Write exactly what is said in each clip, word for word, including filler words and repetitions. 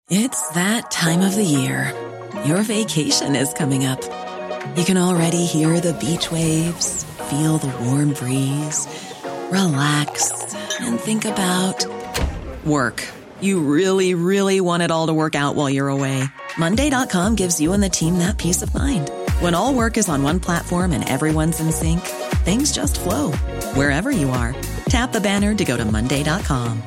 It's that time of the year. Your vacation is coming up. You can already hear the beach waves, feel the warm breeze, relax, and think about work. You really, really want it all to work out while you're away. Monday dot com gives you and the team that peace of mind. When all work is on one platform and everyone's in sync, things just flow. Wherever you are, tap the banner to go to Monday dot com.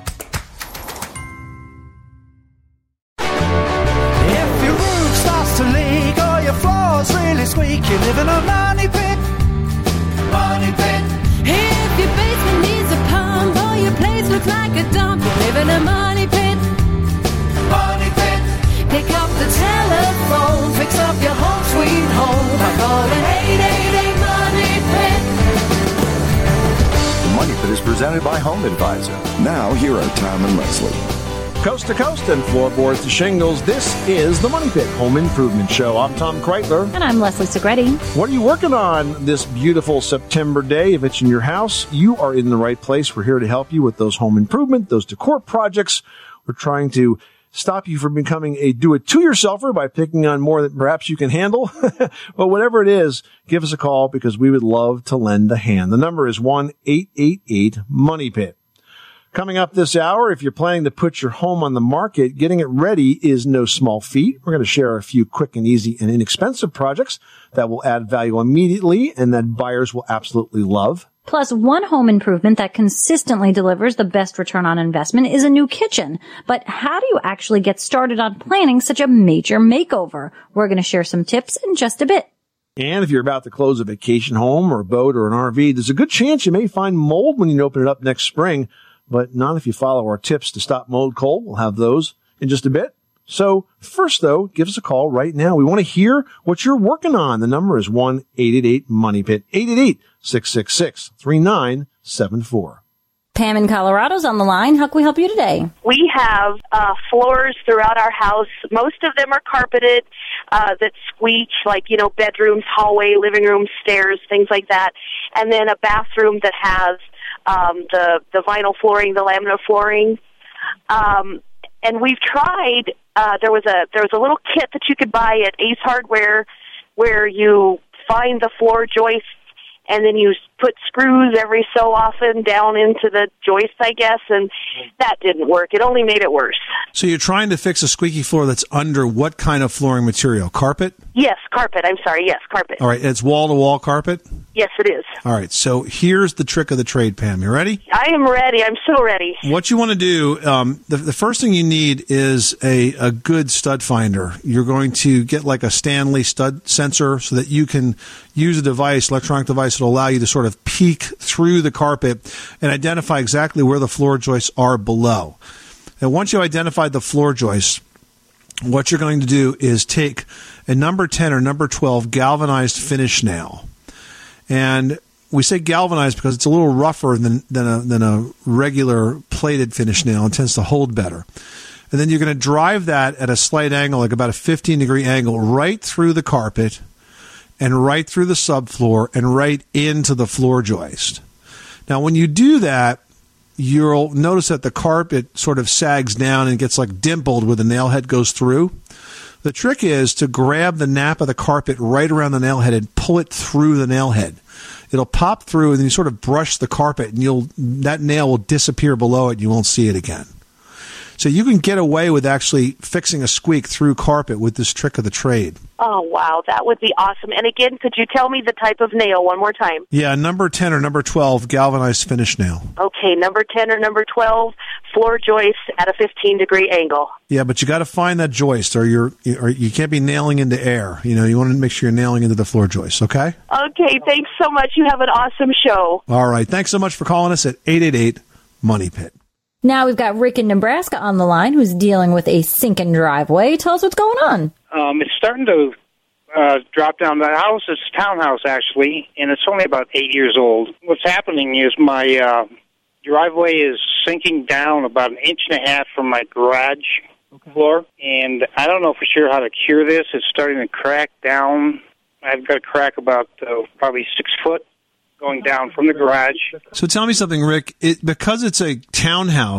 If your roof starts to leak or your floor's really squeaky, you live in a money pit. Money pit. If your basement needs a pump or your place looks like a dump, you live in a money pit. Money pit. Pick up the telephone, fix up your home sweet home by calling eight eight eight money pit. The Money Pit is presented by Home Advisor. Now, here are Tom and Leslie. Coast to coast and floorboards to shingles, this is the Money Pit Home Improvement Show. I'm Tom Kreitler. And I'm Leslie Segretti. What are you working on this beautiful September day? If it's in your house, you are in the right place. We're here to help you with those home improvement, those decor projects. We're trying to stop you from becoming a do-it-to-yourselfer by picking on more than perhaps you can handle. But whatever it is, give us a call because we would love to lend a hand. The number is one eight eight eight money pit. Coming up this hour, if you're planning to put your home on the market, getting it ready is no small feat. We're going to share a few quick and easy and inexpensive projects that will add value immediately and that buyers will absolutely love. Plus, one home improvement that consistently delivers the best return on investment is a new kitchen. But how do you actually get started on planning such a major makeover? We're going to share some tips in just a bit. And if you're about to close a vacation home or a boat or an R V, there's a good chance you may find mold when you open it up next spring. But not if you follow our tips to stop mold cold. We'll have those in just a bit. So first, though, give us a call right now. We want to hear what you're working on. The number is one eight eight eight money pit, eight eight eight, six six six, three nine seven four. Pam in Colorado's on the line. How can we help you today? We have uh, floors throughout our house. Most of them are carpeted uh, that squeak, like, you know, bedrooms, hallway, living room, stairs, things like that. And then a bathroom that has um, the, the vinyl flooring, the laminate flooring. Um, and we've tried, uh, there was a there was a little kit that you could buy at Ace Hardware where you find the floor joists and then you put screws every so often down into the joist, I guess, and that didn't work. It only made it worse. So you're trying to fix a squeaky floor that's under what kind of flooring material? Carpet? Yes, carpet. I'm sorry. Yes, carpet. All right. It's wall-to-wall carpet? Yes, it is. All right. So here's the trick of the trade, Pam. You ready? I am ready. I'm so ready. What you want to do, um, the, the first thing you need is a, a good stud finder. You're going to get like a Stanley stud sensor so that you can use a device, electronic device, that will allow you to sort of peek through the carpet and identify exactly where the floor joists are below. And once you identified the floor joists, what you're going to do is take a number ten or number twelve galvanized finish nail. And we say galvanized because it's a little rougher than, than, a, than a regular plated finish nail. It tends to hold better. And then you're going to drive that at a slight angle, like about a fifteen degree angle, right through the carpet and right through the subfloor and right into the floor joist. Now, when you do that, you'll notice that the carpet sort of sags down and gets like dimpled where the nail head goes through. The trick is to grab the nap of the carpet right around the nail head and pull it through the nail head. It'll pop through, and then you sort of brush the carpet, and you'll that nail will disappear below it, and you won't see it again. So you can get away with actually fixing a squeak through carpet with this trick of the trade. Oh, wow. That would be awesome. And again, could you tell me the type of nail one more time? Yeah, number ten or number twelve galvanized finish nail. Okay, number ten or number twelve, floor joist at a fifteen degree angle. Yeah, but you got to find that joist, or you're or you can't be nailing into air. You know, you want to make sure you're nailing into the floor joist, okay? Okay, thanks so much. You have an awesome show. All right, thanks so much for calling us at eight eight eight money pit. Now we've got Rick in Nebraska on the line who's dealing with a sinking driveway. Tell us what's going on. Um, it's starting to uh, drop down. The house is a townhouse, actually, and it's only about eight years old. What's happening is my uh, driveway is sinking down about an inch and a half from my garage okay. floor, and I don't know for sure how to cure this. It's starting to crack down. I've got a crack about uh, probably six foot going down from the garage. So tell me something, Rick. It, because it's a townhouse,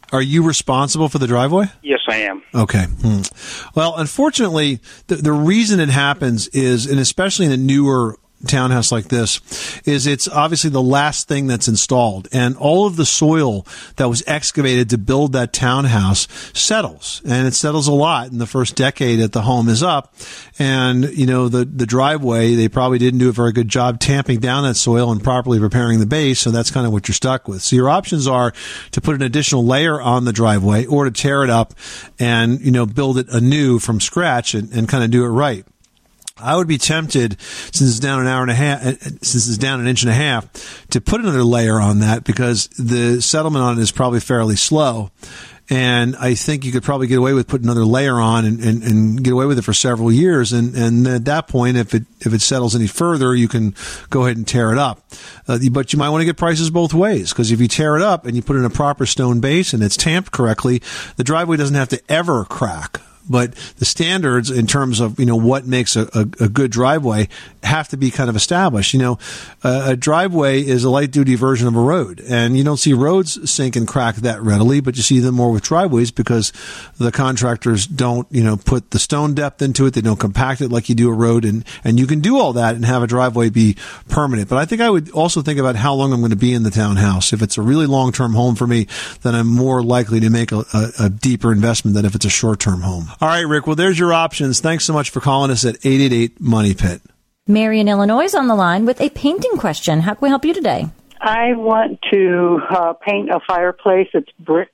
Are you responsible for the driveway? Yes, I am. Okay. Hmm. Well, unfortunately, the, the reason it happens is, and especially in a newer townhouse like this, is it's obviously the last thing that's installed, and all of the soil that was excavated to build that townhouse settles, and it settles a lot in the first decade that the home is up. And you know, the the driveway, they probably didn't do a very good job tamping down that soil and properly repairing the base, so that's kind of what you're stuck with. So your options are to put an additional layer on the driveway, or to tear it up and, you know, build it anew from scratch and, and kind of do it right. I would be tempted, since it's down an hour and a half, since it's down an inch and a half, to put another layer on that, because the settlement on it is probably fairly slow. And I think you could probably get away with putting another layer on and, and, and get away with it for several years. And, and at that point, if it, if it settles any further, you can go ahead and tear it up. Uh, but you might want to get prices both ways, because if you tear it up and you put in a proper stone base and it's tamped correctly, the driveway doesn't have to ever crack. But the standards in terms of, you know, what makes a, a, a good driveway have to be kind of established. You know, uh, a driveway is a light duty version of a road, and you don't see roads sink and crack that readily, but you see them more with driveways, because the contractors don't, you know, put the stone depth into it. They don't compact it like you do a road, and, and you can do all that and have a driveway be permanent. But I think I would also think about how long I'm going to be in the townhouse. If it's a really long-term home for me, then I'm more likely to make a, a, a deeper investment than if it's a short-term home. All right, Rick. Well, there's your options. Thanks so much for calling us at eight eight eight Money Pit. Mary in Illinois is on the line with a painting question. How can we help you today? I want to uh, paint a fireplace. It's brick,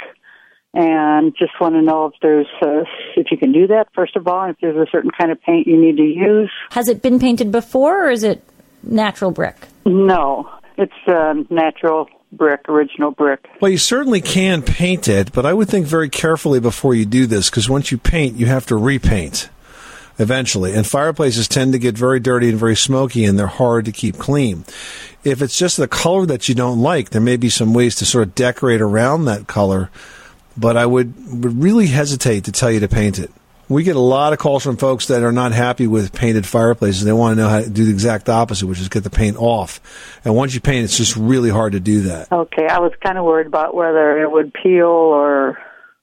and just want to know if there's uh, if you can do that, first of all, and if there's a certain kind of paint you need to use. Has it been painted before, or is it natural brick? No, it's uh, natural brick, original brick. Well, you certainly can paint it, but I would think very carefully before you do this, because once you paint, you have to repaint eventually. And fireplaces tend to get very dirty and very smoky, and they're hard to keep clean. If it's just the color that you don't like, there may be some ways to sort of decorate around that color, but I would, would really hesitate to tell you to paint it. We get a lot of calls from folks that are not happy with painted fireplaces. They want to know how to do the exact opposite, which is get the paint off. And once you paint, it's just really hard to do that. Okay, I was kind of worried about whether it would peel or,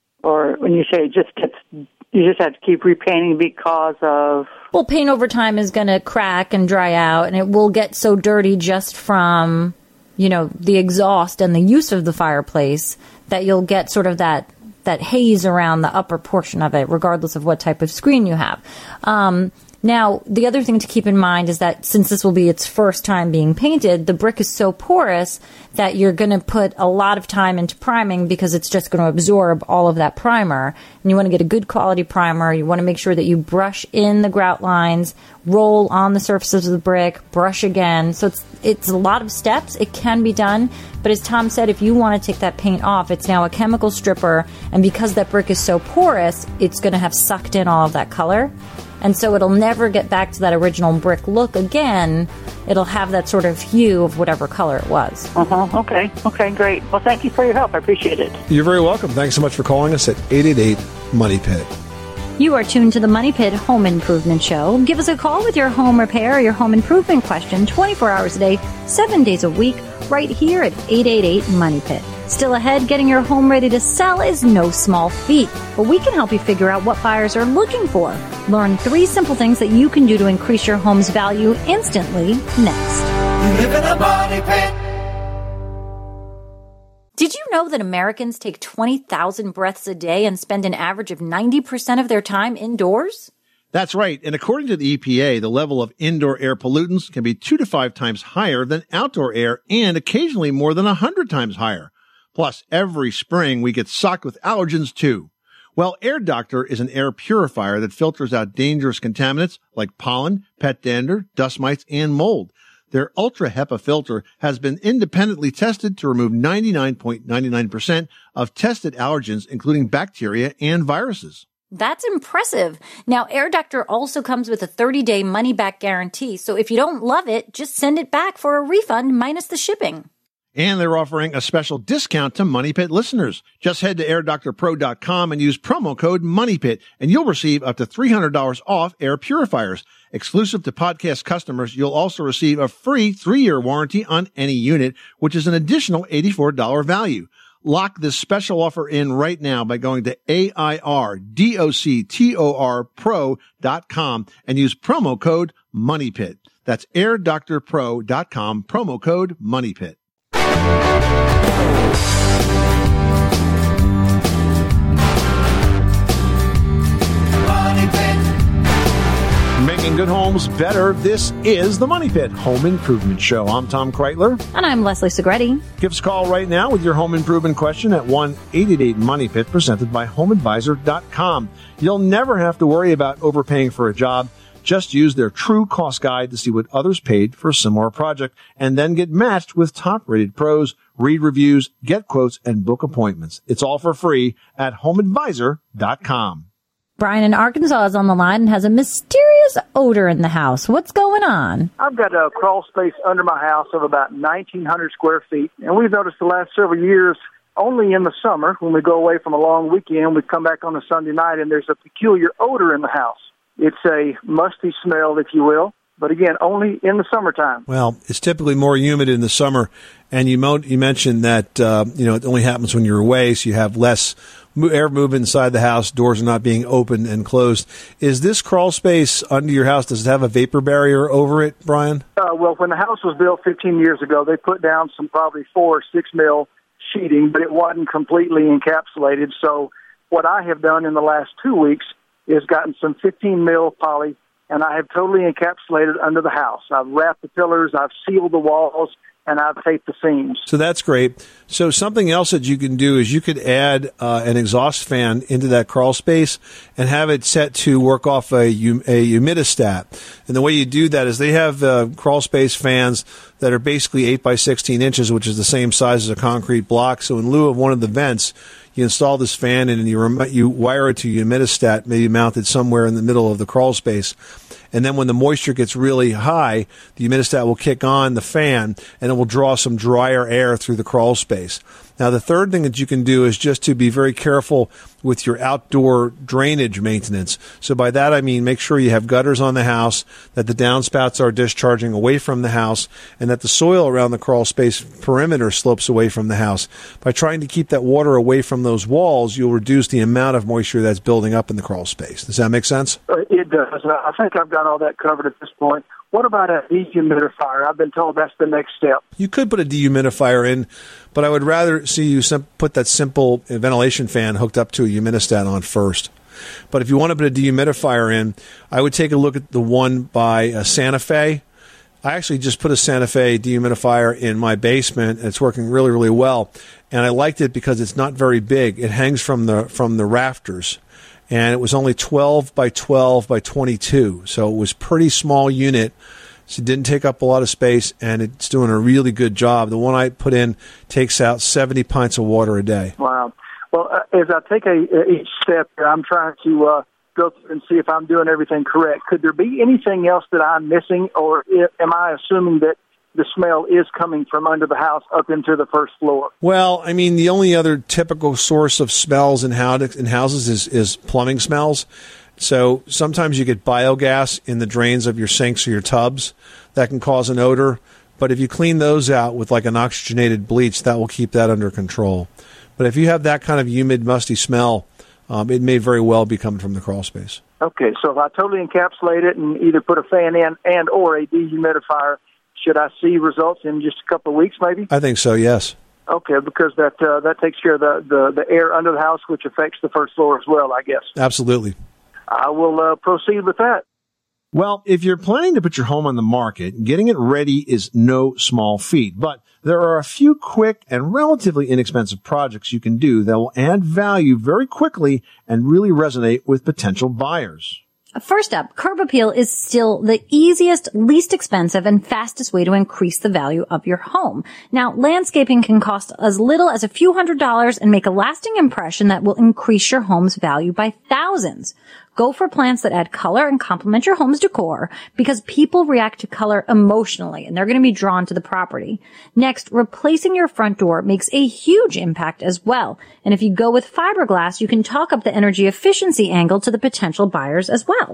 or when you say it just gets, you just have to keep repainting because of... Well, paint over time is going to crack and dry out, and it will get so dirty just from, you know, the exhaust and the use of the fireplace that you'll get sort of that that haze around the upper portion of it, regardless of what type of screen you have. Um, now, the other thing to keep in mind is that since this will be its first time being painted, the brick is so porous that you're going to put a lot of time into priming, because it's just going to absorb all of that primer. And you want to get a good quality primer. You want to make sure that you brush in the grout lines, roll on the surfaces of the brick, brush again. So it's it's a lot of steps. It can be done. But as Tom said, if you want to take that paint off, it's now a chemical stripper. And because that brick is so porous, it's going to have sucked in all of that color. And so it'll never get back to that original brick look again. It'll have that sort of hue of whatever color it was. Uh-huh. Okay. Okay, great. Well, thank you for your help. I appreciate it. You're very welcome. Thanks so much for calling us at eight eight eight Money Pit. You are tuned to the Money Pit Home Improvement Show. Give us a call with your home repair or your home improvement question twenty-four hours a day, seven days a week, right here at eight eight eight Money Pit. Still ahead, getting your home ready to sell is no small feat, but we can help you figure out what buyers are looking for. Learn three simple things that you can do to increase your home's value instantly next. You live in a money pit. Did you know that Americans take twenty thousand breaths a day and spend an average of ninety percent of their time indoors? That's right. And according to the E P A, the level of indoor air pollutants can be two to five times higher than outdoor air, and occasionally more than one hundred times higher. Plus, every spring we get socked with allergens too. Well, Air Doctor is an air purifier that filters out dangerous contaminants like pollen, pet dander, dust mites, and mold. Their Ultra HEPA filter has been independently tested to remove ninety-nine point nine nine percent of tested allergens, including bacteria and viruses. That's impressive. Now, Air Doctor also comes with a thirty-day money-back guarantee, so if you don't love it, just send it back for a refund minus the shipping. And they're offering a special discount to Money Pit listeners. Just head to air doctor pro dot com and use promo code MONEYPIT, and you'll receive up to three hundred dollars off air purifiers. Exclusive to podcast customers, you'll also receive a free three-year warranty on any unit, which is an additional eighty-four dollars value. Lock this special offer in right now by going to A I R D O C T O R pro dot com and use promo code MONEYPIT. That's air doctor pro dot com, promo code MONEYPIT. Making good homes better. This is the Money Pit Home Improvement Show. I'm Tom Kreitler. And I'm Leslie Segretti. Give us a call right now with your home improvement question at one eight eight eight money pit, presented by home advisor dot com. You'll never have to worry about overpaying for a job. Just use their true cost guide to see what others paid for a similar project and then get matched with top-rated pros, read reviews, get quotes, and book appointments. It's all for free at home advisor dot com. Brian in Arkansas is on the line and has a mysterious odor in the house. What's going on? I've got a crawl space under my house of about nineteen hundred square feet, and we've noticed the last several years, only in the summer, when we go away from a long weekend, we come back on a Sunday night, and there's a peculiar odor in the house. It's a musty smell, if you will, but again, only in the summertime. Well, it's typically more humid in the summer, and you, mo- you mentioned that uh, you know it only happens when you're away, so you have less air movement inside the house, doors are not being opened and closed. Is this crawl space under your house, does it have a vapor barrier over it, Brian? Uh, well, when the house was built fifteen years ago, they put down some probably four or six mil sheeting, but it wasn't completely encapsulated. So what I have done in the last two weeks is gotten some fifteen mil poly, and I have totally encapsulated under the house. I've wrapped the pillars, I've sealed the walls, and I've taped the seams. So that's great. So something else that you can do is you could add uh, an exhaust fan into that crawl space and have it set to work off a, a humidistat. And the way you do that is they have uh, crawl space fans that are basically eight by sixteen inches, which is the same size as a concrete block. So in lieu of one of the vents, you install this fan in and you, rem- you wire it to a humidistat, maybe mounted somewhere in the middle of the crawl space. And then when the moisture gets really high, the humidistat will kick on the fan and it will draw some drier air through the crawl space. Now, the third thing that you can do is just to be very careful with your outdoor drainage maintenance. So by that, I mean make sure you have gutters on the house, that the downspouts are discharging away from the house, and that the soil around the crawl space perimeter slopes away from the house. By trying to keep that water away from those walls, you'll reduce the amount of moisture that's building up in the crawl space. Does that make sense? It does. I think I've got all that covered at this point. What about a dehumidifier? I've been told that's the next step. You could put a dehumidifier in, but I would rather see you sim- put that simple ventilation fan hooked up to a humidistat on first. But if you want to put a dehumidifier in, I would take a look at the one by uh, Santa Fe. I actually just put a Santa Fe dehumidifier in my basement, and it's working really, really well. And I liked it because it's not very big. It hangs from the from the rafters. And it was only twelve by twelve by twenty-two. So it was a pretty small unit. So it didn't take up a lot of space, and it's doing a really good job. The one I put in takes out seventy pints of water a day. Wow. Well, uh, as I take a, uh, each step here, I'm trying to uh, go through and see if I'm doing everything correct. Could there be anything else that I'm missing, or am I assuming that the smell is coming from under the house up into the first floor? Well, I mean, the only other typical source of smells in, how in houses is, is plumbing smells. So sometimes you get biogas in the drains of your sinks or your tubs that can cause an odor. But if you clean those out with like an oxygenated bleach, that will keep that under control. But if you have that kind of humid, musty smell, um, it may very well be coming from the crawl space. Okay, so if I totally encapsulate it and either put a fan in and or a dehumidifier, should I see results in just a couple of weeks, maybe? I think so, yes. Okay, because that uh, that takes care of the, the, the air under the house, which affects the first floor as well, I guess. Absolutely. I will uh, proceed with that. Well, if you're planning to put your home on the market, getting it ready is no small feat. But there are a few quick and relatively inexpensive projects you can do that will add value very quickly and really resonate with potential buyers. First up, curb appeal is still the easiest, least expensive, and fastest way to increase the value of your home. Now, landscaping can cost as little as a few hundred dollars and make a lasting impression that will increase your home's value by thousands. Go for plants that add color and complement your home's decor, because people react to color emotionally and they're going to be drawn to the property. Next, replacing your front door makes a huge impact as well. And if you go with fiberglass, you can talk up the energy efficiency angle to the potential buyers as well.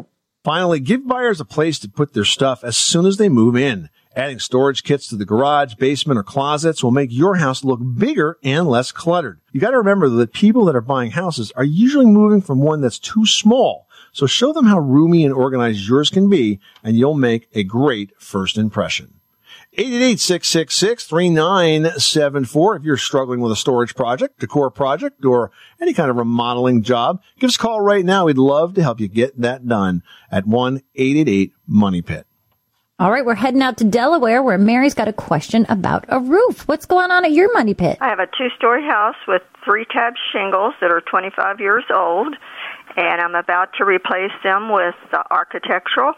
Finally, give buyers a place to put their stuff as soon as they move in. Adding storage kits to the garage, basement, or closets will make your house look bigger and less cluttered. You got to remember that people that are buying houses are usually moving from one that's too small. So show them how roomy and organized yours can be, and you'll make a great first impression. eight eight eight, six six six, three nine seven four. If you're struggling with a storage project, decor project, or any kind of remodeling job, give us a call right now. We'd love to help you get that done at one eight eight eight money pit. All right, we're heading out to Delaware where Mary's got a question about a roof. What's going on at your money pit? I have a two-story house with three tab shingles that are twenty-five years old, and I'm about to replace them with uh, architectural.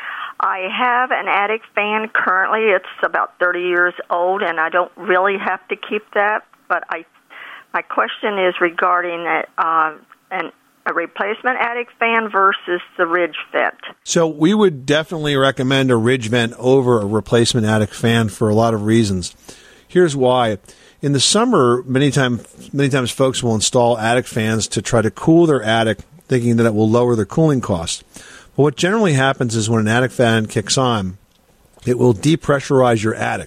I have an attic fan currently. It's about thirty years old, and I don't really have to keep that, but I, my question is regarding uh, an a replacement attic fan versus the ridge vent. So we would definitely recommend a ridge vent over a replacement attic fan for a lot of reasons. Here's why. In the summer, many times, many times folks will install attic fans to try to cool their attic, thinking that it will lower their cooling costs. But what generally happens is when an attic fan kicks on, it will depressurize your attic.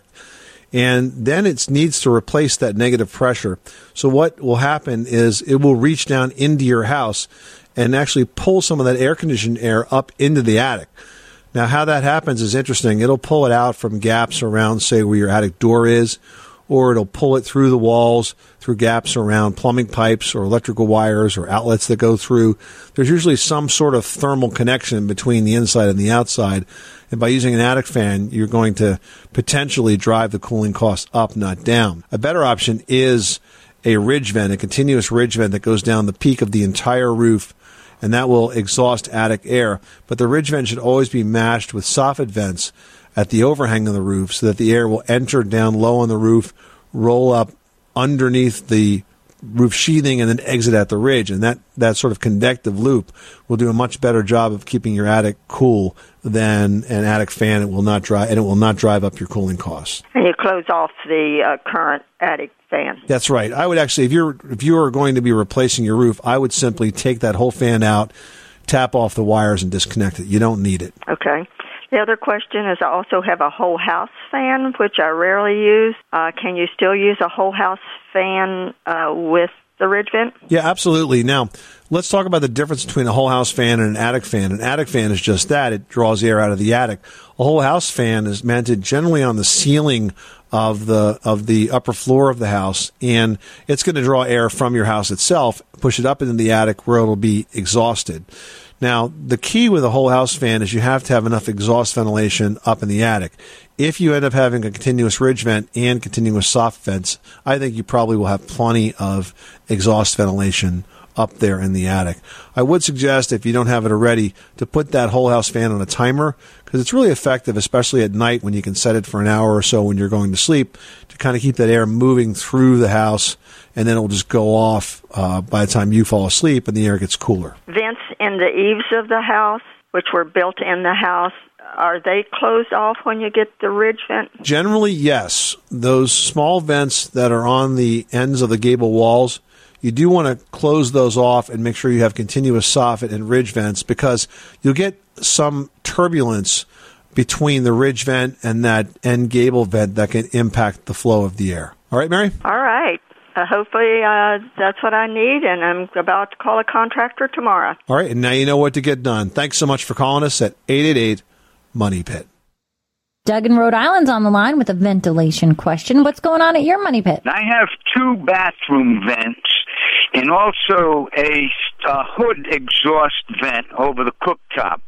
And then it needs to replace that negative pressure. So what will happen is it will reach down into your house and actually pull some of that air-conditioned air up into the attic. Now, how that happens is interesting. It'll pull it out from gaps around, say, where your attic door is, or it'll pull it through the walls, through gaps around plumbing pipes or electrical wires or outlets that go through. There's usually some sort of thermal connection between the inside and the outside. And by using an attic fan, you're going to potentially drive the cooling costs up, not down. A better option is a ridge vent, a continuous ridge vent that goes down the peak of the entire roof, and that will exhaust attic air. But the ridge vent should always be matched with soffit vents at the overhang of the roof so that the air will enter down low on the roof, roll up underneath the roof sheathing, and then exit at the ridge. And that, that sort of convective loop will do a much better job of keeping your attic cool than an attic fan. It will not drive, and it will not drive up your cooling costs. And you close off the uh, current attic fan. That's right. I would actually, if you're if you are going to be replacing your roof, I would simply take that whole fan out, tap off the wires, and disconnect it. You don't need it. Okay. The other question is I also have a whole house fan, which I rarely use. Uh, can you still use a whole house fan uh, with the ridge vent? Yeah, absolutely. Now, let's talk about the difference between a whole house fan and an attic fan. An attic fan is just that. It draws air out of the attic. A whole house fan is mounted generally on the ceiling of the of the upper floor of the house, and it's going to draw air from your house itself, push it up into the attic where it'll be exhausted. Now, the key with a whole house fan is you have to have enough exhaust ventilation up in the attic. If you end up having a continuous ridge vent and continuous soft vents, I think you probably will have plenty of exhaust ventilation up there in the attic. I would suggest, if you don't have it already, to put that whole house fan on a timer, because it's really effective, especially at night when you can set it for an hour or so when you're going to sleep, to kind of keep that air moving through the house, and then it will just go off uh, by the time you fall asleep and the air gets cooler. Vents in the eaves of the house, which were built in the house, are they closed off when you get the ridge vent? Generally, yes. Those small vents that are on the ends of the gable walls, you do want to close those off and make sure you have continuous soffit and ridge vents, because you'll get some turbulence between the ridge vent and that end gable vent that can impact the flow of the air. All right, Mary? All right. Uh, hopefully uh, that's what I need, and I'm about to call a contractor tomorrow. All right, and now you know what to get done. Thanks so much for calling us at eight eight eight money pit. Doug in Rhode Island's on the line with a ventilation question. What's going on at your money pit? I have two bathroom vents and also a uh, hood exhaust vent over the cooktop.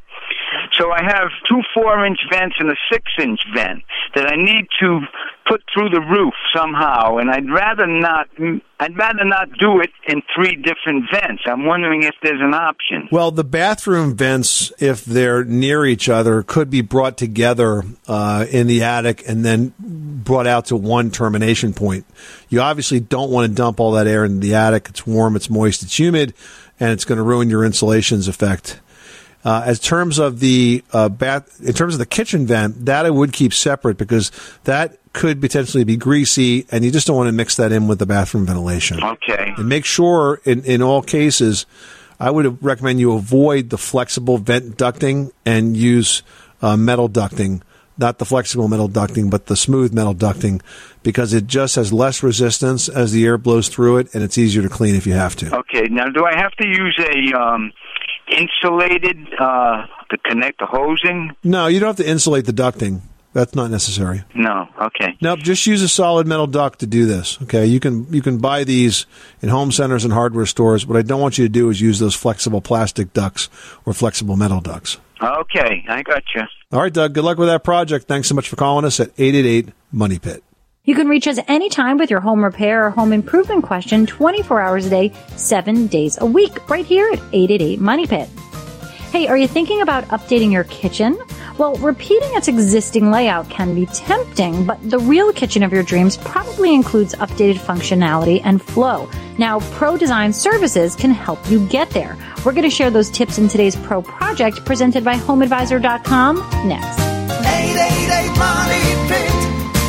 So I have two four-inch vents and a six-inch vent that I need to put through the roof somehow, and I'd rather not. I'd rather not do it in three different vents. I'm wondering if there's an option. Well, the bathroom vents, if they're near each other, could be brought together uh, in the attic and then brought out to one termination point. You obviously don't want to dump all that air into the attic. It's warm, it's moist, it's humid, and it's going to ruin your insulation's effect. Uh, as terms of the uh, bath, in terms of the kitchen vent, that I would keep separate, because that could potentially be greasy, and you just don't want to mix that in with the bathroom ventilation. Okay. And make sure, in, in all cases, I would recommend you avoid the flexible vent ducting and use uh, metal ducting. Not the flexible metal ducting, but the smooth metal ducting, because it just has less resistance as the air blows through it, and it's easier to clean if you have to. Okay, now do I have to use a um, insulated uh, to connect the hosing? No, you don't have to insulate the ducting. That's not necessary. No, okay. Nope, just use a solid metal duct to do this. Okay, you can you can buy these in home centers and hardware stores. What I don't want you to do is use those flexible plastic ducts or flexible metal ducts. Okay, I got you. All right, Doug, good luck with that project. Thanks so much for calling us at eight eight eight, money pit. You can reach us anytime with your home repair or home improvement question twenty-four hours a day, seven days a week, right here at eight eight eight, money pit. Hey, are you thinking about updating your kitchen? Well, repeating its existing layout can be tempting, but the real kitchen of your dreams probably includes updated functionality and flow. Now, Pro Design Services can help you get there. We're going to share those tips in today's Pro Project presented by home advisor dot com next. eight eight eight, money pit.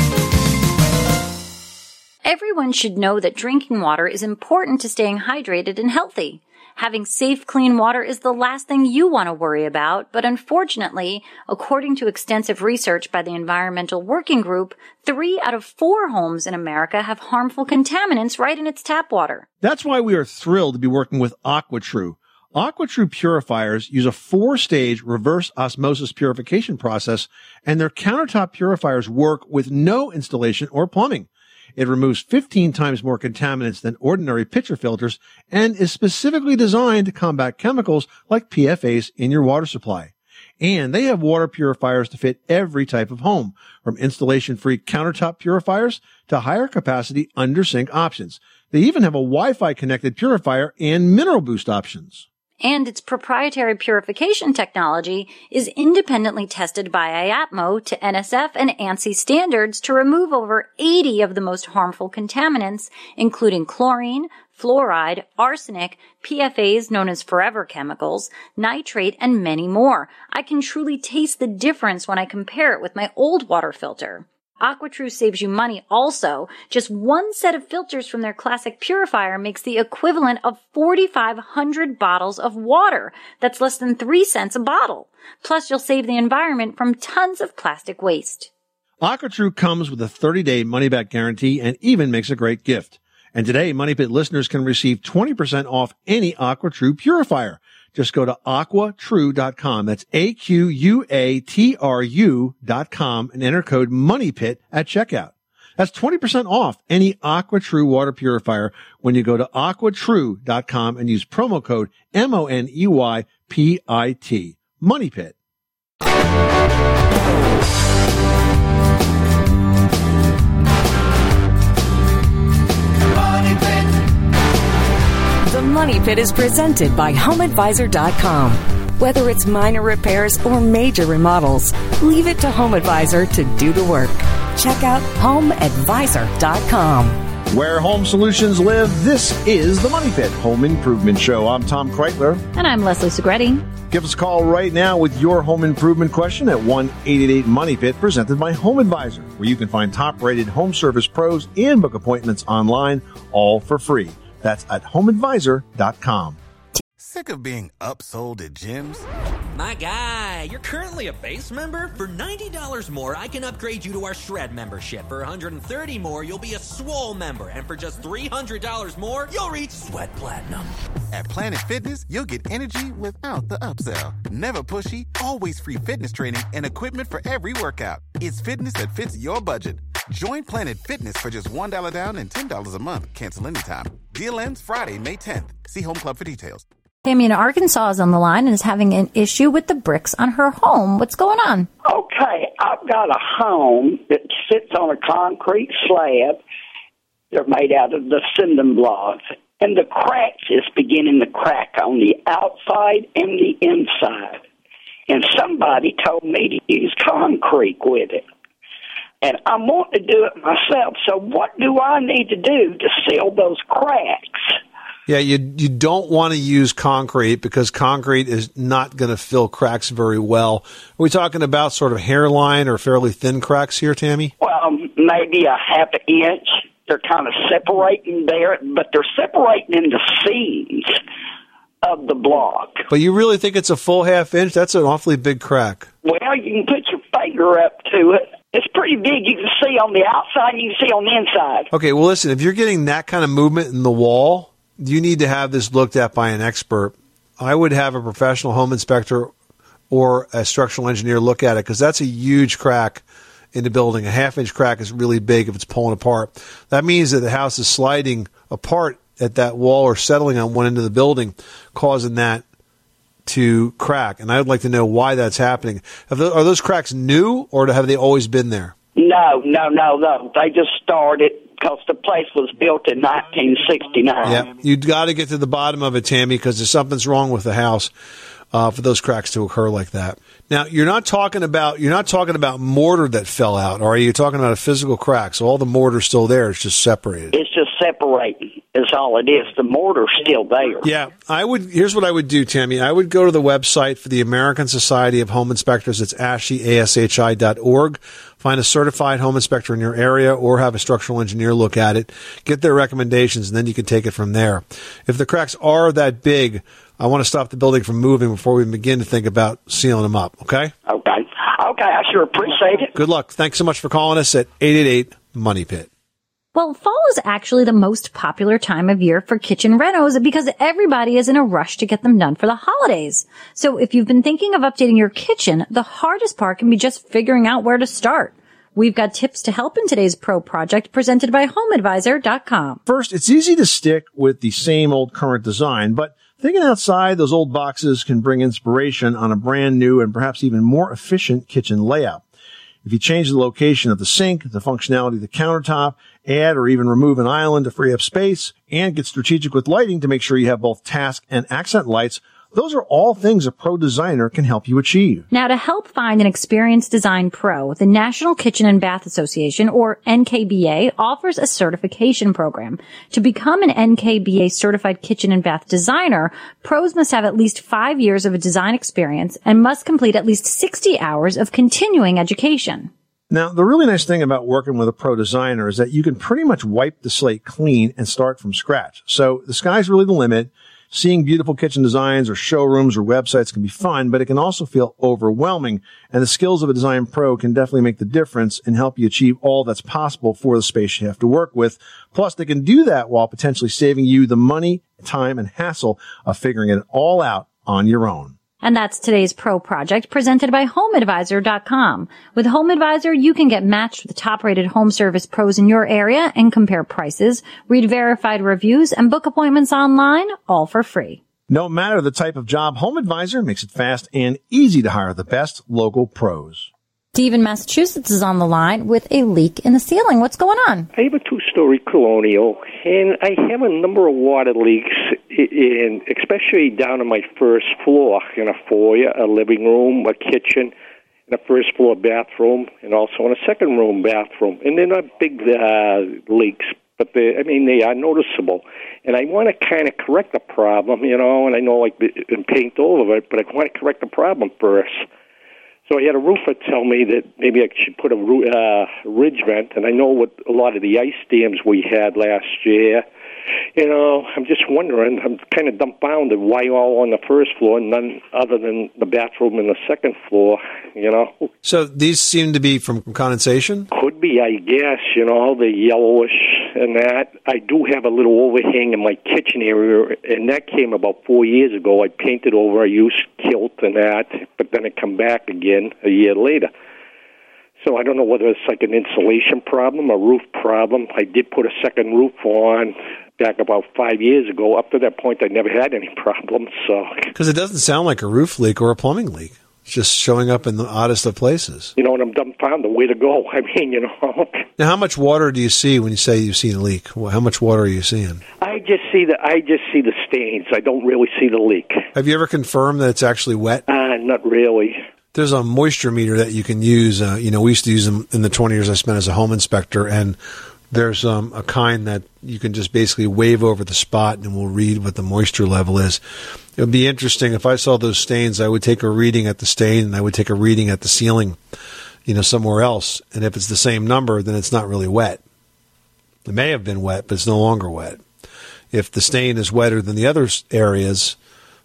Everyone should know that drinking water is important to staying hydrated and healthy. Having safe, clean water is the last thing you want to worry about, but unfortunately, according to extensive research by the Environmental Working Group, three out of four homes in America have harmful contaminants right in its tap water. That's why we are thrilled to be working with AquaTrue. AquaTrue purifiers use a four-stage reverse osmosis purification process, and their countertop purifiers work with no installation or plumbing. It removes fifteen times more contaminants than ordinary pitcher filters and is specifically designed to combat chemicals like P F As in your water supply. And they have water purifiers to fit every type of home, from installation-free countertop purifiers to higher capacity under-sink options. They even have a Wi-Fi connected purifier and mineral boost options. And its proprietary purification technology is independently tested by I A P M O to N S F and ANSI standards to remove over eighty of the most harmful contaminants, including chlorine, fluoride, arsenic, P F As known as forever chemicals, nitrate, and many more. I can truly taste the difference when I compare it with my old water filter. AquaTrue saves you money also. Just one set of filters from their classic purifier makes the equivalent of forty-five hundred bottles of water. That's less than three cents a bottle. Plus, you'll save the environment from tons of plastic waste. AquaTrue comes with a thirty-day money-back guarantee and even makes a great gift. And today, Money Pit listeners can receive twenty percent off any AquaTrue purifier. Just go to aqua true dot com. That's A Q U A T R U dot com and enter code MONEYPIT at checkout. That's twenty percent off any AquaTrue water purifier when you go to aqua true dot com and use promo code M O N E Y P I T. Money Pit. The Money Pit is presented by home advisor dot com. Whether it's minor repairs or major remodels, leave it to Home Advisor to do the work. Check out home advisor dot com. Where home solutions live, this is the Money Pit Home Improvement Show. I'm Tom Kreitler. And I'm Leslie Segretti. Give us a call right now with your home improvement question at one eight eight eight, money pit, presented by Home Advisor, where you can find top-rated home service pros and book appointments online, all for free. That's at home advisor dot com. Sick of being upsold at gyms? My guy, you're currently a base member. For ninety dollars more, I can upgrade you to our Shred membership. For one hundred thirty dollars more, you'll be a Swole member. And for just three hundred dollars more, you'll reach Sweat Platinum. At Planet Fitness, you'll get energy without the upsell. Never pushy, always free fitness training and equipment for every workout. It's fitness that fits your budget. Join Planet Fitness for just one dollar down and ten dollars a month. Cancel anytime. Deal ends Friday, May tenth. See Home Club for details. Tammy in Arkansas is on the line and is having an issue with the bricks on her home. What's going on? Okay, I've got a home that sits on a concrete slab. They're made out of the cinder blocks. And the cracks is beginning to crack on the outside and the inside. And somebody told me to use concrete with it. And I want to do it myself. So what do I need to do to seal those cracks? Yeah, you you don't want to use concrete because concrete is not going to fill cracks very well. Are we talking about sort of hairline or fairly thin cracks here, Tammy? Well, maybe a half an inch. They're kind of separating there, but they're separating in the seams. of the block. But you really think it's a full half inch? That's an awfully big crack. Well, you can put your finger up to it. It's pretty big. You can see on the outside, you can see on the inside. Okay, well, listen, if you're getting that kind of movement in the wall, you need to have this looked at by an expert. I would have a professional home inspector or a structural engineer look at it, because that's a huge crack in the building. A half-inch crack is really big if it's pulling apart. That means that the house is sliding apart at that wall or settling on one end of the building, causing that to crack. And I would like to know why that's happening. Are those, are those cracks new, or have they always been there? No, no, no, no. They just started because the place was built in nineteen sixty-nine. Yeah, you've got to get to the bottom of it, Tammy, because there's something's wrong with the house uh, for those cracks to occur like that. Now, you're not talking about you're not talking about mortar that fell out, or are you talking about a physical crack? So all the mortar's still there; it's just separated. It's just separating. Is all it is. The mortar's still there. Yeah, I would. Here's what I would do, Tammy. I would go to the website for the American Society of Home Inspectors. It's A S H I, A S H I dot org. Find a certified home inspector in your area, or have a structural engineer look at it. Get their recommendations, and then you can take it from there. If the cracks are that big, I want to stop the building from moving before we begin to think about sealing them up. Okay? Okay. Okay. I sure appreciate it. Good luck. Thanks so much for calling us at eight eight eight, money pit. Well, fall is actually the most popular time of year for kitchen renos because everybody is in a rush to get them done for the holidays. So if you've been thinking of updating your kitchen, the hardest part can be just figuring out where to start. We've got tips to help in today's Pro Project presented by home advisor dot com. First, it's easy to stick with the same old current design, but thinking outside those old boxes can bring inspiration on a brand new and perhaps even more efficient kitchen layout. If you change the location of the sink, the functionality of the countertop, add or even remove an island to free up space, and get strategic with lighting to make sure you have both task and accent lights, those are all things a pro designer can help you achieve. Now, to help find an experienced design pro, the National Kitchen and Bath Association, or N K B A, offers a certification program. To become an N K B A certified kitchen and bath designer, pros must have at least five years of design experience and must complete at least sixty hours of continuing education. Now, the really nice thing about working with a pro designer is that you can pretty much wipe the slate clean and start from scratch. So the sky's really the limit. Seeing beautiful kitchen designs or showrooms or websites can be fun, but it can also feel overwhelming. And the skills of a design pro can definitely make the difference and help you achieve all that's possible for the space you have to work with. Plus, they can do that while potentially saving you the money, time, and hassle of figuring it all out on your own. And that's today's Pro Project presented by home advisor dot com. With Home Advisor, you can get matched with top-rated home service pros in your area and compare prices, read verified reviews, and book appointments online, all for free. No matter the type of job, Home Advisor makes it fast and easy to hire the best local pros. Steve in Massachusetts is on the line with a leak in the ceiling. What's going on? I have a two-story colonial, and I have a number of water leaks, in, especially down on my first floor, in a foyer, a living room, a kitchen, and a first-floor bathroom, and also in a second-room bathroom. And they're not big uh, leaks, but they, I mean, they are noticeable. And I want to kind of correct the problem, you know, and I know, like, and paint over it, but I want to correct the problem first. So I had a roofer tell me that maybe I should put a uh, ridge vent, and I know what a lot of the ice dams we had last year. You know, I'm just wondering, I'm kind of dumbfounded why all on the first floor, none other than the bathroom and the second floor, you know. So these seem to be from condensation? Could be, I guess, you know, the yellowish and that. I do have a little overhang in my kitchen area, and that came about four years ago. I painted over, I used Kilt and that, but then it come back again a year later. So I don't know whether it's like an insulation problem, a roof problem. I did put a second roof on back about five years ago. Up to that point, I never had any problems. So because it doesn't sound like a roof leak or a plumbing leak. It's just showing up in the oddest of places. You know, and I'm dumbfounded. Way to go. I mean, you know. Now, how much water do you see when you say you've seen a leak? Well, how much water are you seeing? I just see the I just see the stains. I don't really see the leak. Have you ever confirmed that it's actually wet? Uh, not really. There's a moisture meter that you can use. Uh, you know, we used to use them in the twenty years I spent as a home inspector, and there's um, a kind that you can just basically wave over the spot and we'll read what the moisture level is. It would be interesting if I saw those stains, I would take a reading at the stain and I would take a reading at the ceiling, you know, somewhere else. And if it's the same number, then it's not really wet. It may have been wet, but it's no longer wet. If the stain is wetter than the other areas,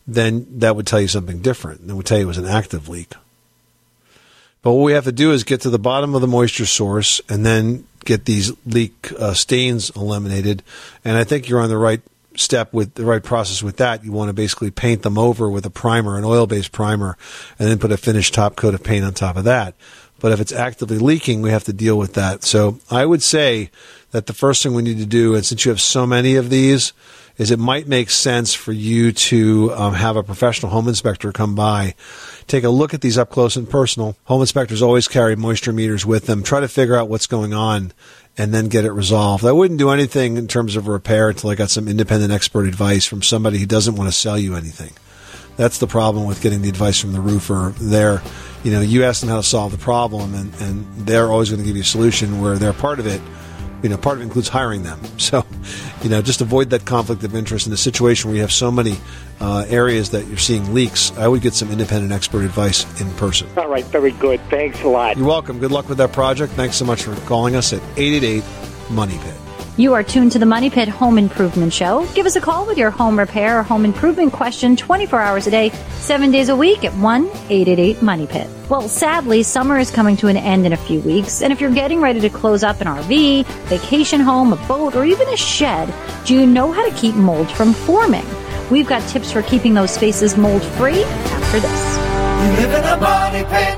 then that would tell you something different. That would tell you it was an active leak. But what we have to do is get to the bottom of the moisture source and then get these leak uh, stains eliminated. And I think you're on the right step with the right process with that. You want to basically paint them over with a primer, an oil-based primer, and then put a finished top coat of paint on top of that. But if it's actively leaking, we have to deal with that. So I would say that the first thing we need to do, and since you have so many of these, is it might make sense for you to um, have a professional home inspector come by, take a look at these up close and personal. Home inspectors always carry moisture meters with them. Try to figure out what's going on and then get it resolved. I wouldn't do anything in terms of repair until I got some independent expert advice from somebody who doesn't want to sell you anything. That's the problem with getting the advice from the roofer. They're, you know, you ask them how to solve the problem, and, and they're always going to give you a solution where they're part of it. You know, part of it includes hiring them. So, you know, just avoid that conflict of interest in a situation where you have so many uh, areas that you're seeing leaks. I would get some independent expert advice in person. All right, very good. Thanks a lot. You're welcome. Good luck with that project. Thanks so much for calling us at eight eight eight, MONEY PIT. You are tuned to the Money Pit Home Improvement Show. Give us a call with your home repair or home improvement question twenty-four hours a day, seven days a week at one eight eight eight, MONEY PIT. Well, sadly, summer is coming to an end in a few weeks, and if you're getting ready to close up an R V, vacation home, a boat, or even a shed, do you know how to keep mold from forming? We've got tips for keeping those spaces mold-free after this. You live in a money pit.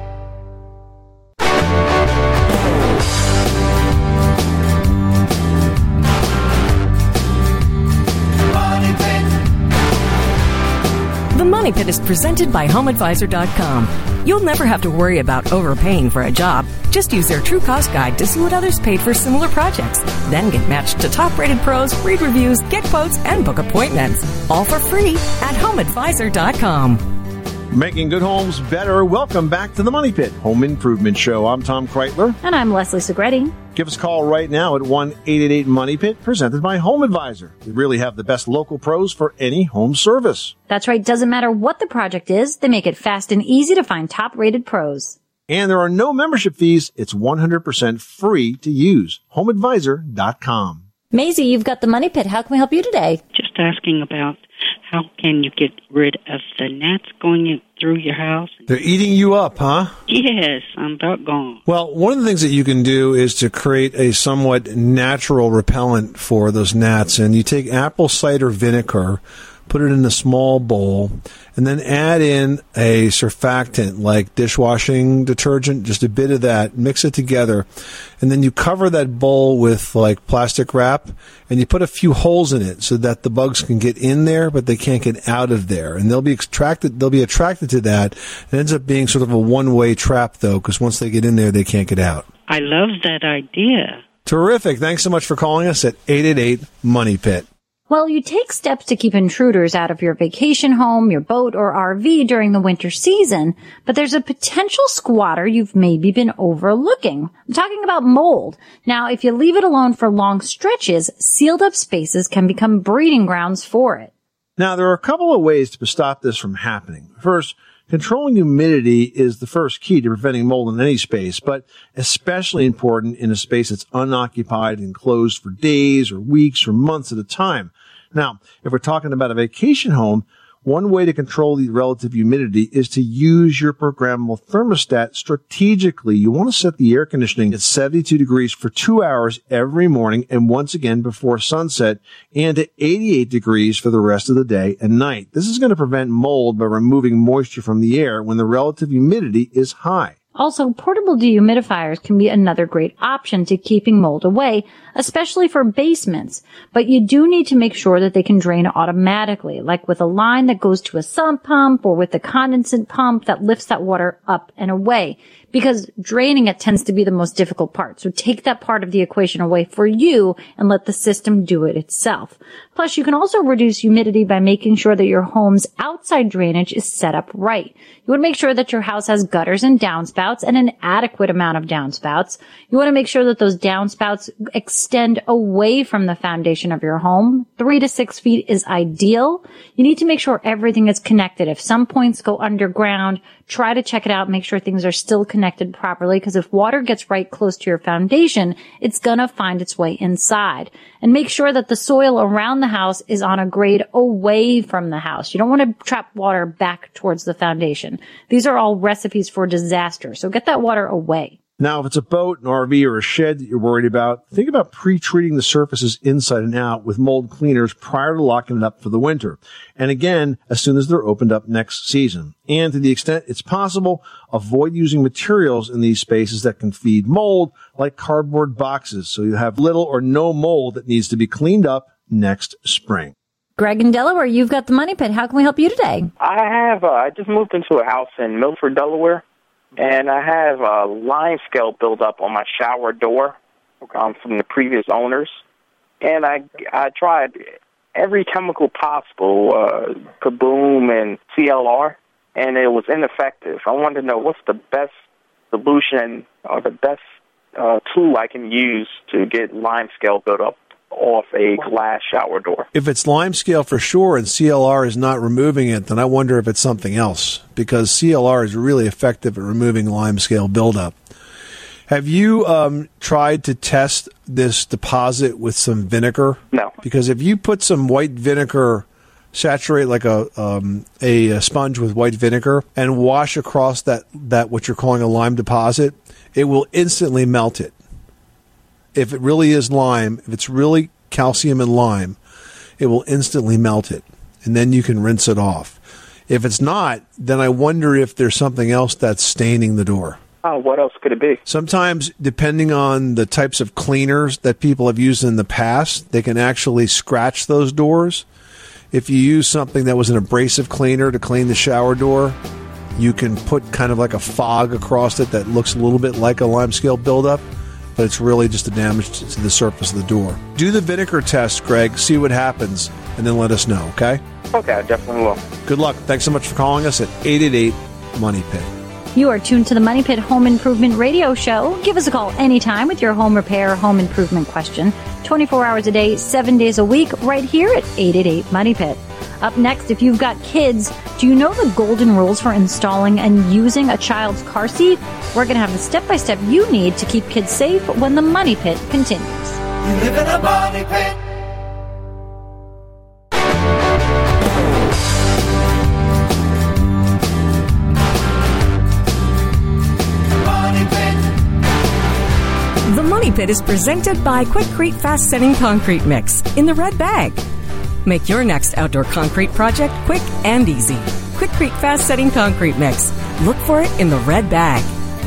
The Money Pit is presented by Home Advisor dot com. You'll never have to worry about overpaying for a job. Just use their True Cost Guide to see what others paid for similar projects. Then get matched to top-rated pros, read reviews, get quotes, and book appointments. All for free at Home Advisor dot com. Making good homes better. Welcome back to the Money Pit Home Improvement Show. I'm Tom Kreitler. And I'm Leslie Segretti. Give us a call right now at one eight eight eight, MONEY PIT, presented by Home Advisor. We really have the best local pros for any home service. That's right. Doesn't matter what the project is, they make it fast and easy to find top-rated pros. And there are no membership fees. It's one hundred percent free to use. Home Advisor dot com. Maisie, you've got the Money Pit. How can we help you today? Just asking about how can you get rid of the gnats going in through your house? They're eating you up, huh? Yes, I'm about gone. Well, one of the things that you can do is to create a somewhat natural repellent for those gnats. And you take apple cider vinegar, put it in a small bowl, and then add in a surfactant like dishwashing detergent, just a bit of that, mix it together, and then you cover that bowl with like plastic wrap, and you put a few holes in it so that the bugs can get in there, but they can't get out of there. And they'll be attracted, they'll be attracted to that. It ends up being sort of a one-way trap, though, because once they get in there, they can't get out. I love that idea. Terrific. Thanks so much for calling us at eight eight eight, MONEY PIT. Well, you take steps to keep intruders out of your vacation home, your boat, or R V during the winter season, but there's a potential squatter you've maybe been overlooking. I'm talking about mold. Now, if you leave it alone for long stretches, sealed up spaces can become breeding grounds for it. Now, there are a couple of ways to stop this from happening. First, controlling humidity is the first key to preventing mold in any space, but especially important in a space that's unoccupied and closed for days or weeks or months at a time. Now, if we're talking about a vacation home, one way to control the relative humidity is to use your programmable thermostat strategically. You want to set the air conditioning at seventy-two degrees for two hours every morning and once again before sunset, and to eighty-eight degrees for the rest of the day and night. This is going to prevent mold by removing moisture from the air when the relative humidity is high. Also, portable dehumidifiers can be another great option to keeping mold away, especially for basements. But you do need to make sure that they can drain automatically, like with a line that goes to a sump pump or with a condensate pump that lifts that water up and away, because draining it tends to be the most difficult part. So take that part of the equation away for you and let the system do it itself. Plus, you can also reduce humidity by making sure that your home's outside drainage is set up right. You want to make sure that your house has gutters and downspouts and an adequate amount of downspouts. You want to make sure that those downspouts extend away from the foundation of your home. Three to six feet is ideal. You need to make sure everything is connected. If some points go underground, try to check it out, make sure things are still connected properly, because if water gets right close to your foundation, it's gonna find its way inside. And make sure that the soil around the house is on a grade away from the house. You don't want to trap water back towards the foundation. These are all recipes for disaster, so get that water away. Now, if it's a boat, an R V, or a shed that you're worried about, think about pre-treating the surfaces inside and out with mold cleaners prior to locking it up for the winter. And again, as soon as they're opened up next season. And to the extent it's possible, avoid using materials in these spaces that can feed mold, like cardboard boxes, so you have little or no mold that needs to be cleaned up next spring. Greg in Delaware, you've got the Money Pit. How can we help you today? I have, uh, I just moved into a house in Milford, Delaware. And I have a lime scale buildup on my shower door um, from the previous owners. And I I tried every chemical possible, uh, Kaboom and C L R, and it was ineffective. I wanted to know what's the best solution or the best uh, tool I can use to get lime scale buildup off a glass shower door. If it's lime scale for sure and C L R is not removing it, then I wonder if it's something else, because C L R is really effective at removing lime scale buildup. Have you um, tried to test this deposit with some vinegar? No. Because if you put some white vinegar, saturate like a um, a, a sponge with white vinegar and wash across that, that what you're calling a lime deposit, it will instantly melt it. If it really is lime, if it's really calcium and lime, it will instantly melt it, and then you can rinse it off. If it's not, then I wonder if there's something else that's staining the door. Oh, what else could it be? Sometimes, depending on the types of cleaners that people have used in the past, they can actually scratch those doors. If you use something that was an abrasive cleaner to clean the shower door, you can put kind of like a fog across it that looks a little bit like a lime scale buildup, but it's really just a damage to the surface of the door. Do the vinegar test, Greg, see what happens, and then let us know, okay? Okay, I definitely will. Good luck. Thanks so much for calling us at eight eight eight, MONEY PIT. You are tuned to the Money Pit Home Improvement Radio Show. Give us a call anytime with your home repair, home improvement question. twenty-four hours a day, seven days a week, right here at eight eight eight, MONEY PIT. Up next, if you've got kids, do you know the golden rules for installing and using a child's car seat? We're going to have the step-by-step you need to keep kids safe when the Money Pit continues. You live in a money pit. Money Pit. The Money Pit is presented by Quikrete Fast Setting Concrete Mix in the red bag. Make your next outdoor concrete project quick and easy. Quikrete Fast Setting Concrete Mix. Look for it in the red bag.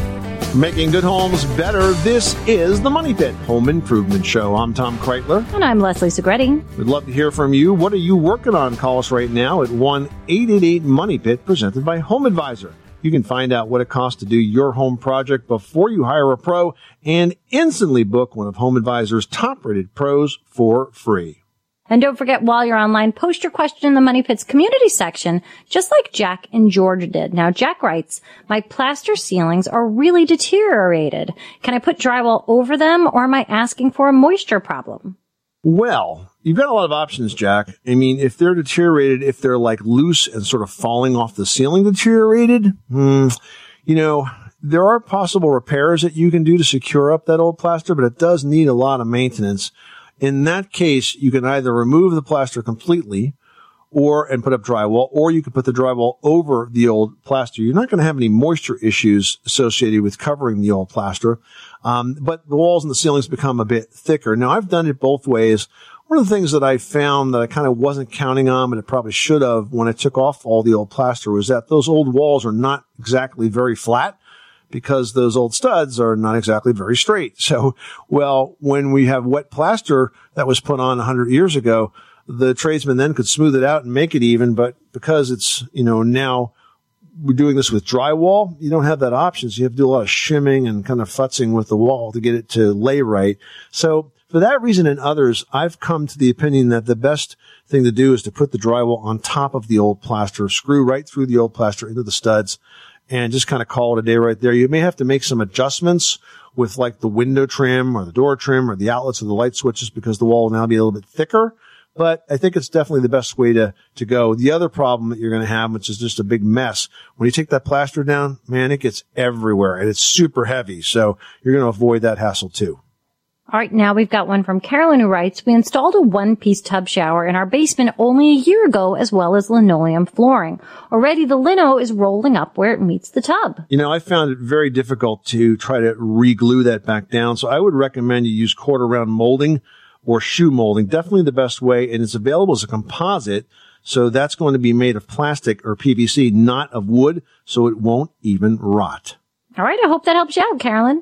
Making good homes better. This is the Money Pit Home Improvement Show. I'm Tom Kreitler. And I'm Leslie Segretti. We'd love to hear from you. What are you working on? Call us right now at one eight eight eight, MONEY PIT, presented by Home Advisor. You can find out what it costs to do your home project before you hire a pro and instantly book one of Home Advisor's top-rated pros for free. And don't forget, while you're online, post your question in the Money Pit's community section, just like Jack and George did. Now, Jack writes, my plaster ceilings are really deteriorated. Can I put drywall over them, or am I asking for a moisture problem? Well, you've got a lot of options, Jack. I mean, if they're deteriorated, if they're like loose and sort of falling off the ceiling deteriorated, hmm, you know, there are possible repairs that you can do to secure up that old plaster, but it does need a lot of maintenance. In that case, you can either remove the plaster completely or and put up drywall, or you could put the drywall over the old plaster. You're not going to have any moisture issues associated with covering the old plaster, um, but the walls and the ceilings become a bit thicker. Now, I've done it both ways. One of the things that I found that I kind of wasn't counting on, but it probably should have when I took off all the old plaster, was that those old walls are not exactly very flat, because those old studs are not exactly very straight. So, well, when we have wet plaster that was put on one hundred years ago, the tradesman then could smooth it out and make it even. But because it's, you know, now we're doing this with drywall, you don't have that option. So you have to do a lot of shimming and kind of futzing with the wall to get it to lay right. So for that reason and others, I've come to the opinion that the best thing to do is to put the drywall on top of the old plaster, screw right through the old plaster into the studs, and just kind of call it a day right there. You may have to make some adjustments with like the window trim or the door trim or the outlets or the light switches, because the wall will now be a little bit thicker. But I think it's definitely the best way to, to go. The other problem that you're going to have, which is just a big mess, when you take that plaster down, man, it gets everywhere and it's super heavy. So you're going to avoid that hassle too. All right, now we've got one from Carolyn who writes, we installed a one-piece tub shower in our basement only a year ago, as well as linoleum flooring. Already the lino is rolling up where it meets the tub. You know, I found it very difficult to try to re-glue that back down, so I would recommend you use quarter-round molding or shoe molding. Definitely the best way, and it's available as a composite, so that's going to be made of plastic or P V C, not of wood, so it won't even rot. All right, I hope that helps you out, Carolyn.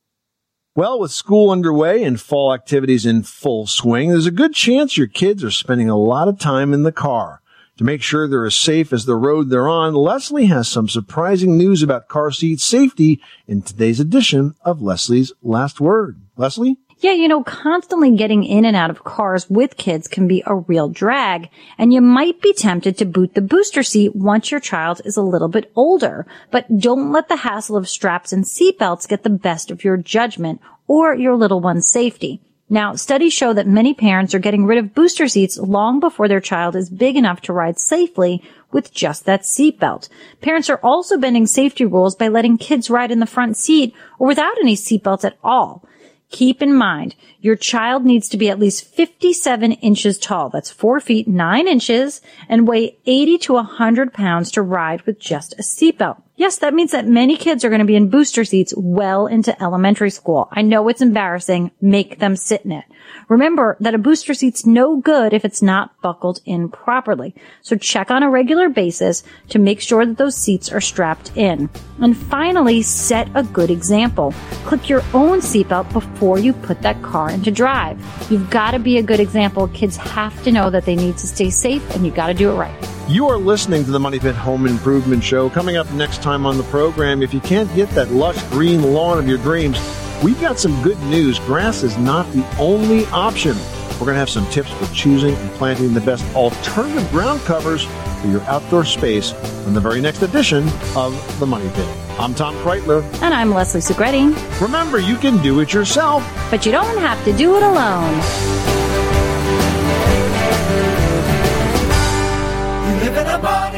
Well, with school underway and fall activities in full swing, there's a good chance your kids are spending a lot of time in the car. To make sure they're as safe as the road they're on, Leslie has some surprising news about car seat safety in today's edition of Leslie's Last Word. Leslie? Yeah, you know, constantly getting in and out of cars with kids can be a real drag, and you might be tempted to boot the booster seat once your child is a little bit older. But don't let the hassle of straps and seatbelts get the best of your judgment or your little one's safety. Now, studies show that many parents are getting rid of booster seats long before their child is big enough to ride safely with just that seatbelt. Parents are also bending safety rules by letting kids ride in the front seat or without any seatbelts at all. Keep in mind, your child needs to be at least fifty-seven inches tall. That's four feet, nine inches, and weigh eighty to one hundred pounds to ride with just a seatbelt. Yes, that means that many kids are going to be in booster seats well into elementary school. I know it's embarrassing. Make them sit in it. Remember that a booster seat's no good if it's not buckled in properly. So check on a regular basis to make sure that those seats are strapped in. And finally, set a good example. Click your own seatbelt before you put that car into drive. You've got to be a good example. Kids have to know that they need to stay safe, and you got to do it right. You are listening to the Money Pit Home Improvement Show. Coming up next time on the program, if you can't get that lush green lawn of your dreams, we've got some good news. Grass is not the only option. We're going to have some tips for choosing and planting the best alternative ground covers for your outdoor space on the very next edition of The Money Pit. I'm Tom Kreitler. And I'm Leslie Segretti. Remember, you can do it yourself, but you don't have to do it alone. You live in a body.